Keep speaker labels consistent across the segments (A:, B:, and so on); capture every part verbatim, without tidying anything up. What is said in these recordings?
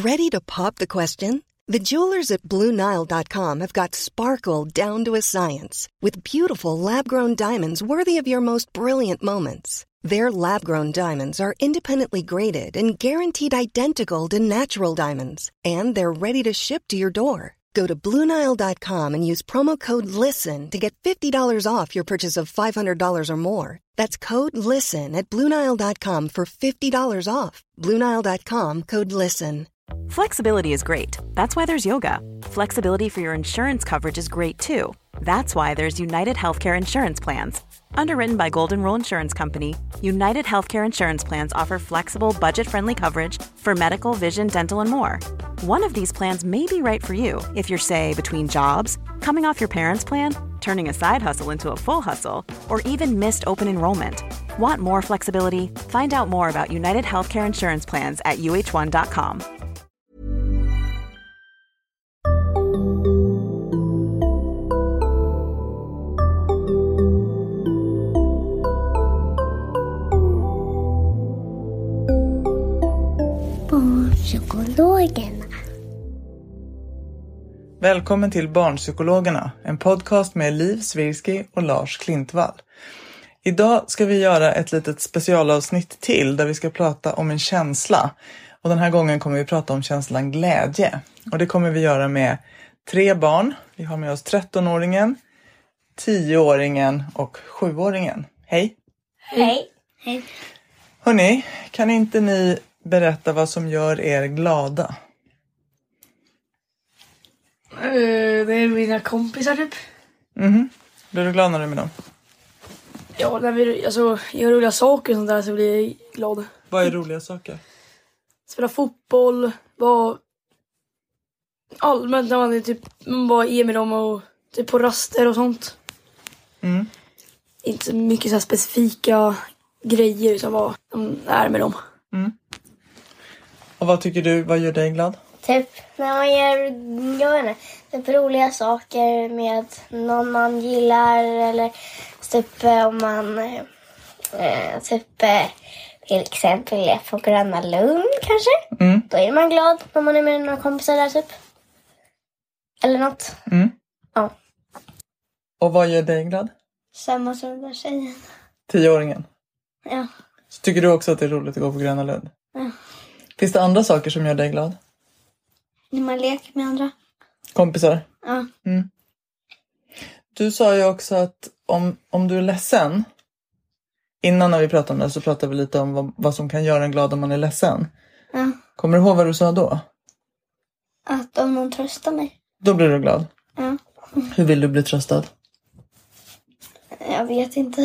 A: Ready to pop the question? The jewelers at Blue Nile dot com have got sparkle down to a science with beautiful lab-grown diamonds worthy of your most brilliant moments. Their lab-grown diamonds are independently graded and guaranteed identical to natural diamonds, and they're ready to ship to your door. Go to Blue Nile dot com and use promo code LISTEN to get fifty dollars off your purchase of five hundred dollars or more. That's code LISTEN at Blue Nile dot com for fifty dollars off. Blue Nile dot com, code LISTEN.
B: Flexibility is great. That's why there's yoga. Flexibility for your insurance coverage is great too. That's why there's United Healthcare Insurance Plans. Underwritten by Golden Rule Insurance Company, United Healthcare Insurance Plans offer flexible, budget-friendly coverage for medical, vision, dental, and more. One of these plans may be right for you if you're, say, between jobs, coming off your parents' plan, turning a side hustle into a full hustle, or even missed open enrollment. Want more flexibility? Find out more about United Healthcare Insurance Plans at U H one dot com.
C: Barnpsykologerna.
D: Välkommen till Barnpsykologerna, en podcast med Liv Svirsky och Lars Klintvall. Idag ska vi göra ett litet specialavsnitt till där vi ska prata om en känsla. Och den här gången kommer vi prata om känslan glädje. Och det kommer vi göra med tre barn. Vi har med oss trettonåringen, tioåringen och sjuåringen. Hej!
C: Hej! Hej!
D: Hörrni, kan inte ni berätta vad som gör er glada?
E: Uh, det är mina kompisar typ.
D: Mhm. Blir du glad när du är med dem?
E: Ja, när vi alltså, gör roliga saker och sånt där så blir jag glad.
D: Vad är roliga saker?
E: Spela fotboll, bara allmänt när man är typ, man bara är med dem och typ på raster och sånt.
D: Mm.
E: Inte så mycket så här specifika grejer utan bara de är med dem.
D: Mm. Och vad tycker du, vad gör dig glad?
C: Typ när man gör, jag vet inte, typ roliga saker med någon man gillar eller typ om man eh, typ eh, till exempel är på Gröna Lund kanske.
D: Mm.
C: Då är man glad när man är med några kompisar där typ. Eller något.
D: Mm.
C: Ja.
D: Och vad gör dig glad?
C: Samma som den där tjejen.
D: Tioåringen.
C: Ja.
D: Så tycker du också att det är roligt att gå på Gröna Lund?
C: Ja.
D: Finns det andra saker som gör dig glad?
C: När man leker med andra.
D: Kompisar?
C: Ja.
D: Mm. Du sa ju också att om, om du är ledsen, innan när vi pratade om det så pratade vi lite om vad, vad som kan göra en glad om man är ledsen.
C: Ja.
D: Kommer du ihåg vad du sa då?
C: Att om någon tröstar mig.
D: Då blir du glad?
C: Ja.
D: Hur vill du bli tröstad?
C: Jag vet inte.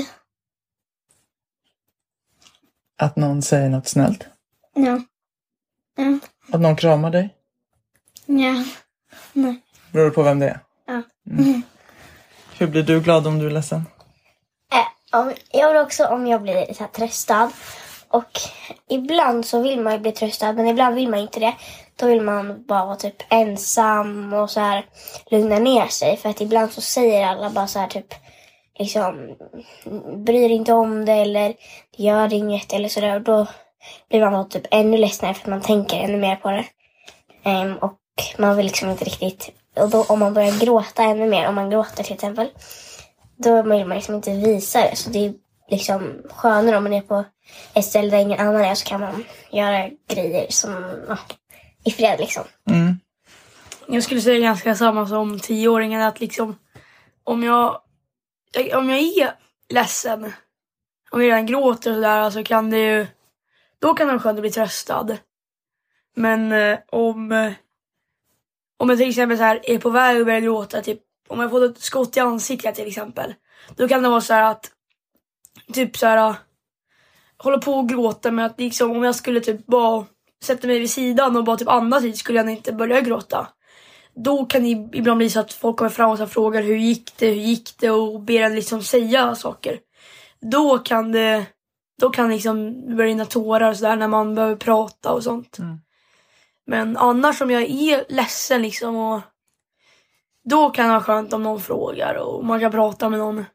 D: Att någon säger något snällt?
C: Ja. Ja.
D: Att någon kramar dig?
C: Ja. Nej.
D: Beror på vem det är?
C: Ja.
D: Mm. Hur blir du glad om du är ledsen?
C: Äh, om, jag vill också om jag blir så här tröstad. Och ibland så vill man ju bli tröstad, men ibland vill man inte det. Då vill man bara vara typ ensam och så här lugna ner sig. För att ibland så säger alla bara så här typ liksom bryr inte om det eller gör inget eller sådär. Och då blir man bara typ ännu ledsnare för att man tänker ännu mer på det. Um, och man vill liksom inte riktigt. Och då om man börjar gråta ännu mer, om man gråter till exempel, då vill man liksom inte visa det. Så det är liksom skönare om man är på ett ställe där ingen annan är, så kan man göra grejer som ja, i fred liksom.
D: Mm.
E: Jag skulle säga ganska samma som tioåringen, att liksom om jag om jag är ledsen, om jag redan gråter och sådär, så kan det ju, då kan det vara skönt att bli tröstad. Men eh, om eh, om jag till exempel så här är på väg och börjar gråta, typ om jag får ett skott i ansiktet till exempel, då kan det vara så här att typ så här hålla på och gråta, men att liksom om jag skulle typ bara sätta mig vid sidan och bara typ andas lite, skulle jag inte börja gråta. Då kan det ibland bli så att folk kommer fram och så frågar hur gick det, hur gick det och ber en liksom säga saker. Då kan det då kan liksom börja rinna tårar och sådär när man behöver prata och sånt. Mm. Men annars om jag är ledsen liksom, och då kan det vara skönt om någon frågar och man kan prata med någon.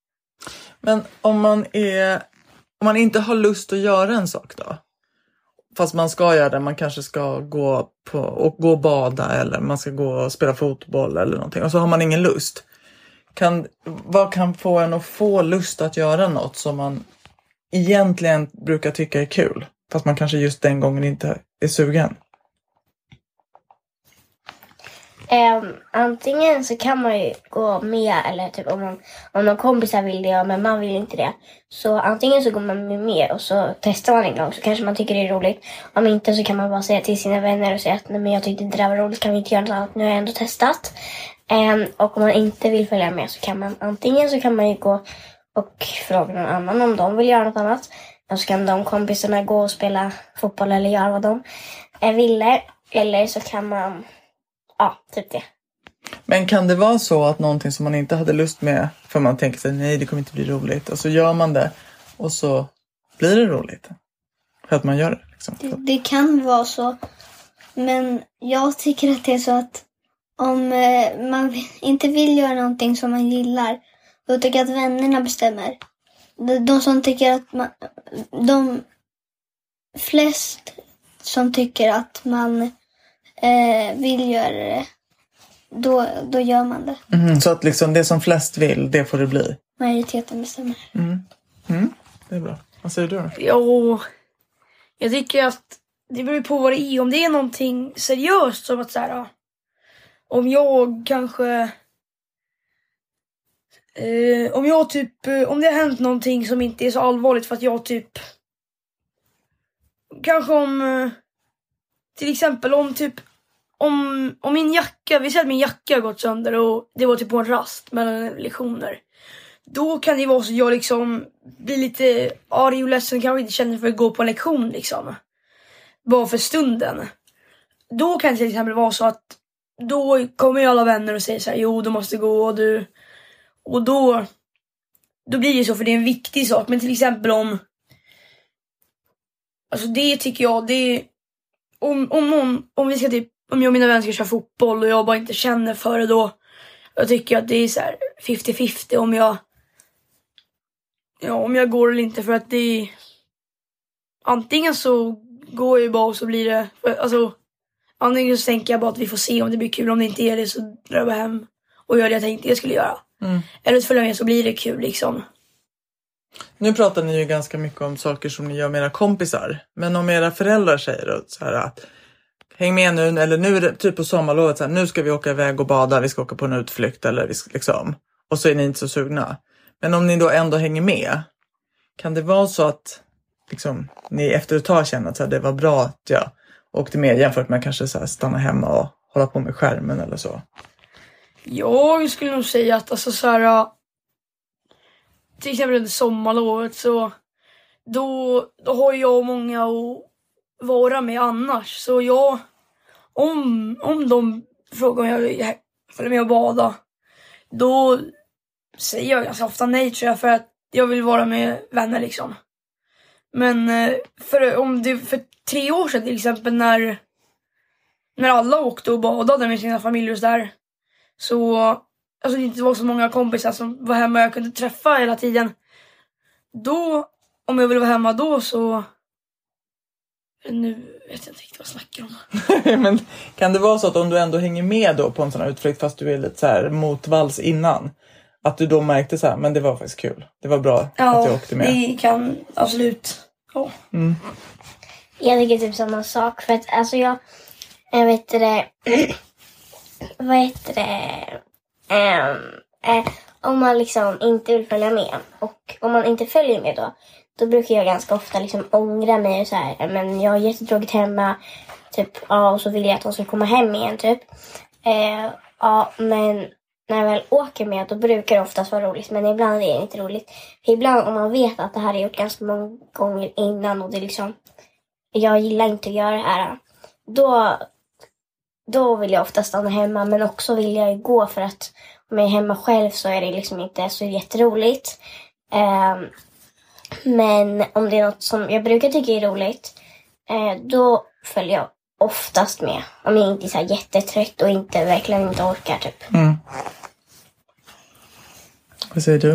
D: Men om man är om man inte har lust att göra en sak då? fast man ska göra det. Man kanske ska gå på och gå och bada eller man ska gå och spela fotboll eller någonting. Och så har man ingen lust. Kan, vad kan få en att få lust att göra något som man egentligen brukar tycka är kul? Fast man kanske just den gången inte är sugen.
C: Um, antingen så kan man ju gå med, eller typ om, man, om någon kompisar vill det men man vill inte det. Så antingen så går man med och så testar man en gång så kanske man tycker det är roligt. Om inte så kan man bara säga till sina vänner och säga att nej, men jag tyckte inte det var roligt, kan vi inte göra något annat, nu har jag ändå testat. Um, och om man inte vill följa med så kan man antingen så kan man ju gå och fråga någon annan om de vill göra något annat. Och så kan de kompisarna gå och spela fotboll eller göra vad de ville. Eller så kan man... Ja, typ det.
D: Men kan det vara så att någonting som man inte hade lust med, för man tänker sig nej det kommer inte bli roligt, och så gör man det och så blir det roligt för att man gör det liksom.
F: Det, det kan vara så, men jag tycker att det är så att om eh, man inte vill göra någonting som man gillar, då tycker jag att vännerna bestämmer. De, de som tycker att man, de flest som tycker att man Eh, vill göra det, då, då gör man det.
D: Mm, så att liksom det som flest vill, det får det bli.
F: Majoriteten bestämmer.
D: Mm. Mm, det är bra. Vad säger du då?
E: Jo, jag tycker att det beror på vad det är. Om det är någonting seriöst som att så här, om jag kanske eh, om jag typ om det har hänt någonting som inte är så allvarligt för att jag typ kanske om till exempel om typ om, om min jacka, vi säger att min jacka har gått sönder och det var typ på en rast mellan lektioner. Då kan det vara så att jag liksom blir lite arg och ledsen, kanske inte känner för att gå på en lektion liksom. Bara för stunden. Då kan det till exempel vara så att då kommer ju alla vänner och säger så här, jo du måste gå och du... Och då, då blir det så, för det är en viktig sak. Men till exempel om... Alltså det tycker jag, det är... Om, om, någon, om vi ska typ, om jag och mina vänner ska köra fotboll och jag bara inte känner för det, då jag tycker att det är så här fifty fifty om jag ja, om jag går eller inte, för att det är, antingen så går jag bara och så blir det, alltså antingen så tänker jag bara att vi får se om det blir kul, om det inte är det så drar jag bara hem och gör det jag tänkte jag skulle göra. Mm. Eller så följer jag med så blir det kul liksom.
D: Nu pratar ni ju ganska mycket om saker som ni gör med era kompisar. Men om era föräldrar säger så här att häng med nu, eller nu är det typ på sommarlovet så här, nu ska vi åka iväg och bada, vi ska åka på en utflykt eller vi ska, liksom. Och så är ni inte så sugna. Men om ni då ändå hänger med, kan det vara så att liksom, ni efter ett tag känner att så här, det var bra att jag åkte med jämfört med kanske så här, stanna hemma och hålla på med skärmen eller så?
E: Jag skulle nog säga att alltså så här, till exempel under sommarlovet så då, då har jag många att vara med annars. Så jag, om, om de frågar om jag vill följa med och bada, då säger jag ganska ofta nej, tror jag, för att jag vill vara med vänner liksom. Men för, om det för tre år sedan till exempel, när, när alla åkte och badade med sina familjer och så där, så alltså det inte var så många kompisar som var hemma och jag kunde träffa hela tiden. Då, om jag ville vara hemma då så... Nu vet jag inte riktigt vad jag snackar om.
D: Men kan det vara så att om du ändå hänger med då på en sån här utflykt, fast du är lite så här motvalls innan, att du då märkte så här, men det var faktiskt kul. Det var bra
E: ja,
D: att jag åkte med.
E: Ja, det kan absolut. Ja. Mm.
C: Jag tycker typ samma sak. För att alltså jag... Jag vet det... vad heter det... Um, eh, om man liksom inte vill följa med, och om man inte följer med då, då brukar jag ganska ofta liksom ångra mig och så här, men jag har jättetråkigt hemma typ, ja, och så vill jag att de ska komma hem igen typ. Eh, ja, men när jag väl åker med, då brukar det oftast vara roligt, men ibland är det inte roligt. För ibland om man vet att det här är gjort ganska många gånger innan och det liksom, jag gillar inte att göra det här, då då vill jag ofta stanna hemma, men också vill jag gå, för att om jag är hemma själv så är det liksom inte så jätteroligt. Eh, men om det är något som jag brukar tycka är roligt, eh, då följer jag oftast med. Om jag inte är så här jättetrött och inte, verkligen inte orkar typ.
D: Mm. Vad säger du?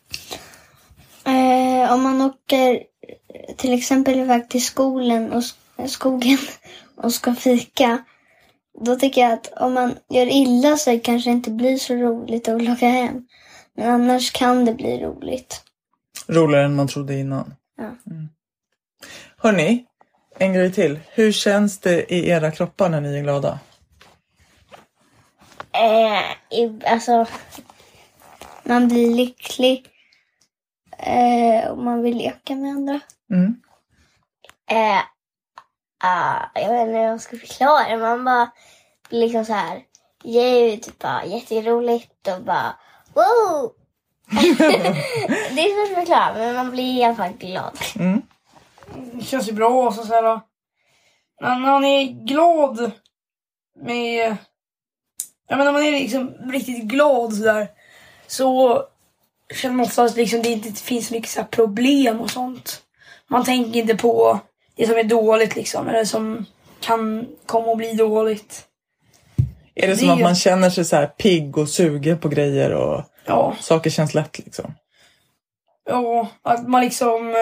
F: Eh, om man åker till exempel iväg till skolan och skogen och ska fika. Då tycker jag att om man gör illa så kanske det inte blir så roligt att åka hem. Men annars kan det bli roligt.
D: Roligare än man trodde innan.
F: Ja.
D: Mm. Hörrni, en grej till. Hur känns det i era kroppar när ni är glada?
C: Eh, i, alltså,
F: Man blir lycklig. Eh, och man vill leka med andra.
D: Mm.
C: eh, ah, jag vet inte hur jag ska förklara det. Man bara blir liksom så här ljud, bara jätteroligt och bara wow! Det är svårt att förklara, men man blir i alla fall glad.
D: Mm.
E: Det känns ju bra. Så, så här, när man är glad med... Jag menar, man är liksom riktigt glad så där, så känner man oftast liksom det inte finns så mycket så här problem och sånt. Man tänker inte på det som är dåligt liksom, eller som kan komma att bli dåligt.
D: Är det, det som är... att man känner sig så här pigg och sugen på grejer och ja. Saker känns lätt liksom?
E: Ja, att man liksom...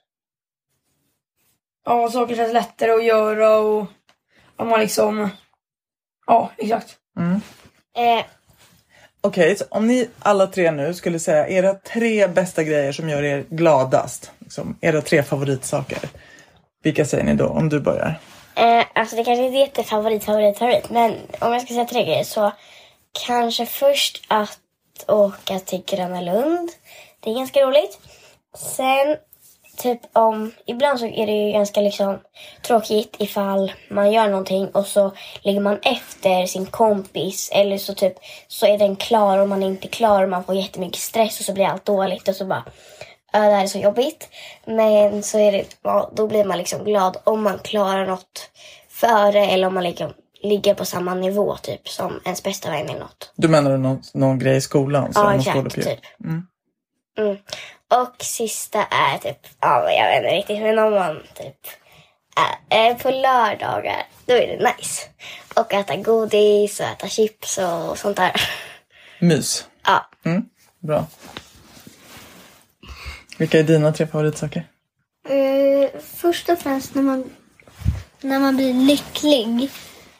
E: Ja, saker känns lättare att göra och att man liksom... Ja, exakt.
D: Mm.
C: Eh.
D: Okej, okay, så om ni alla tre nu skulle säga era tre bästa grejer som gör er gladast. Liksom, era tre favoritsaker. Vilka säger ni då, om du börjar?
C: Eh, alltså det kanske inte är jättefavorit, favorit, favorit. Men om jag ska säga tre grejer så kanske först att åka till Gröna Lund. Det är ganska roligt. Sen typ om, ibland så är det ju ganska liksom tråkigt ifall man gör någonting och så ligger man efter sin kompis, eller så typ så är den klar och man är inte klar och man får jättemycket stress och så blir allt dåligt och så bara ja, det här är så jobbigt. Men så är det, ja, då blir man liksom glad om man klarar något före, eller om man liksom ligger på samma nivå typ som ens bästa vän eller något.
D: Du menar någon, någon grej i skolan?
C: Ja, exakt, typ.
D: Mm.
C: Mm. Och sista är typ, ja, jag vet inte riktigt, men om man typ är på lördagar, då är det nice. Och äta godis och äta chips och sånt där.
D: Mys.
C: Ja.
D: Mm. Bra. Vilka är dina tre favoritsaker?
F: Uh, först och främst när man, när man blir lycklig.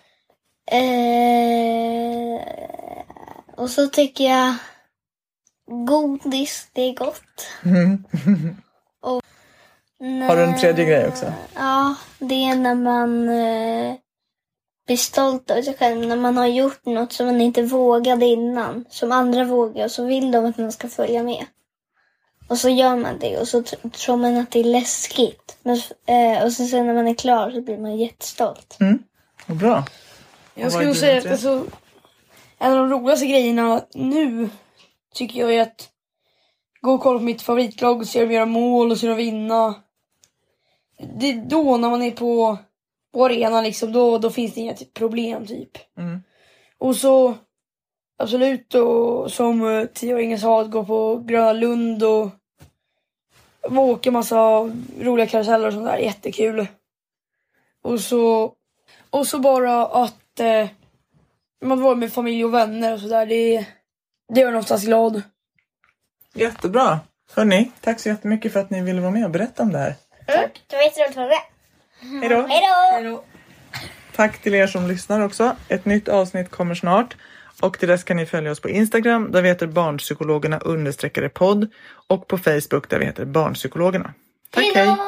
F: Uh, och så tycker jag godis, det är gott.
D: Mm.
F: Och när,
D: har du en tredje grej också?
F: Ja, det är när man uh, blir stolt över sig själv. När man har gjort något som man inte vågade innan. Som andra vågar, och så vill de att man ska följa med. Och så gör man det och så t- tror man att det är läskigt. Men, eh, och så sen när man är klar så blir man jättestolt.
D: Mm, vad bra.
E: Jag skulle säga att alltså, en av de roligaste grejerna nu tycker jag är att gå och kolla på mitt favoritlag och se dem göra mål och se dem vinna. Det är då när man är på, på arenan liksom, då, då finns det inga typ, problem typ.
D: Mm.
E: Och så absolut, och som tioåringen sa, att gå på Gröna Lund och åka massa roliga karuseller och sånt där, jättekul. Och så och så bara att eh, man var med familj och vänner och sådär, det, det gör en oftast glad.
D: Jättebra. Hörrni, tack så jättemycket för att ni ville vara med och berätta om det här.
C: Mm, det var jätteroligt att vara med.
D: Hej då.
C: Hej då.
D: Tack till er som lyssnar också. Ett nytt avsnitt kommer snart. Och till dess kan ni följa oss på Instagram där vi heter barnpsykologerna understreckade podd. Och på Facebook där vi heter barnpsykologerna. Tack, hej!
C: hej.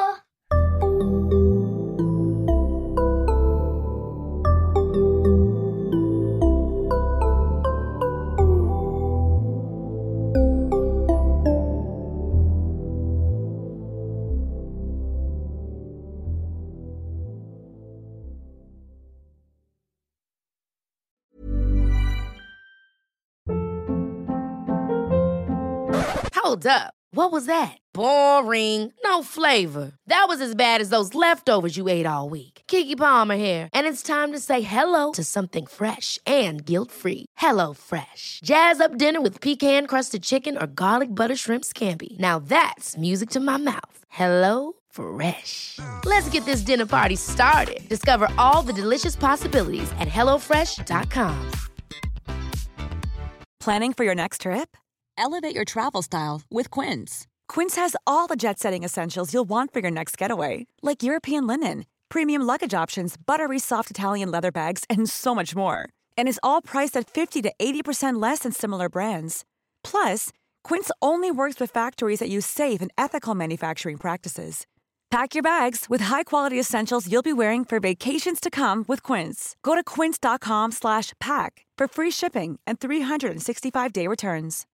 G: Hold up. What was that? Boring. No flavor. That was as bad as those leftovers you ate all week. Keke Palmer here. And it's time to say hello to something fresh and guilt-free. Hello Fresh. Jazz up dinner with pecan-crusted chicken or garlic butter shrimp scampi. Now that's music to my mouth. Hello Fresh. Let's get this dinner party started. Discover all the delicious possibilities at hello fresh dot com.
H: Planning for your next trip?
I: Elevate your travel style with Quince.
H: Quince has all the jet-setting essentials you'll want for your next getaway, like European linen,
I: premium luggage options, buttery soft Italian leather bags, and so much more. And is all priced at fifty to eighty percent less than similar brands. Plus, Quince only works with factories that use safe and ethical manufacturing practices. Pack your bags with high-quality essentials you'll be wearing for vacations to come with Quince. Go to quince.com slash pack for free shipping and three sixty-five day returns.